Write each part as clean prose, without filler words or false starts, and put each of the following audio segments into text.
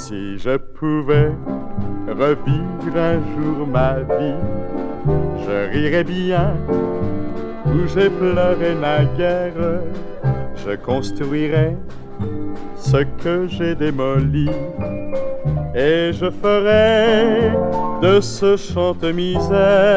Si je pouvais revivre un jour ma vie, je rirais bien où j'ai pleuré naguère. Je construirais ce que j'ai démoli et je ferais de ce chante-misère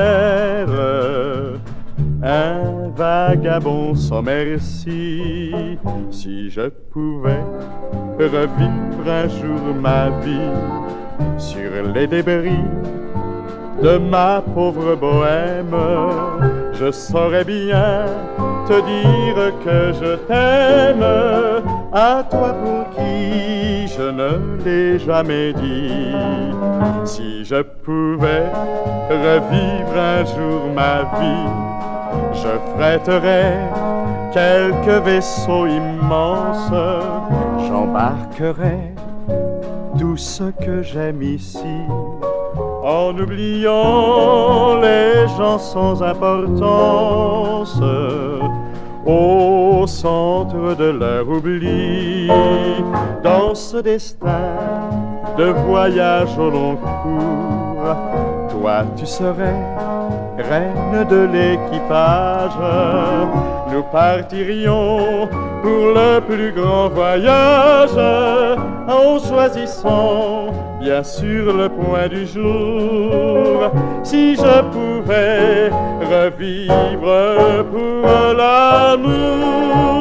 un vagabond sans merci. Si je pouvais revivre un jour ma vie sur les débris de ma pauvre bohème, je saurais bien te dire que je t'aime, à toi pour qui je ne l'ai jamais dit. Si je pouvais revivre un jour ma vie, je fréterais quelques vaisseaux immenses, j'embarquerais tout ce que j'aime ici, en oubliant les gens sans importance, au centre de leur oubli. Dans ce destin de voyage au long cours, toi tu serais reine de l'équipage. Nous partirions pour le plus grand voyage, en choisissant bien sûr le point du jour. Si je pouvais revivre pour l'amour,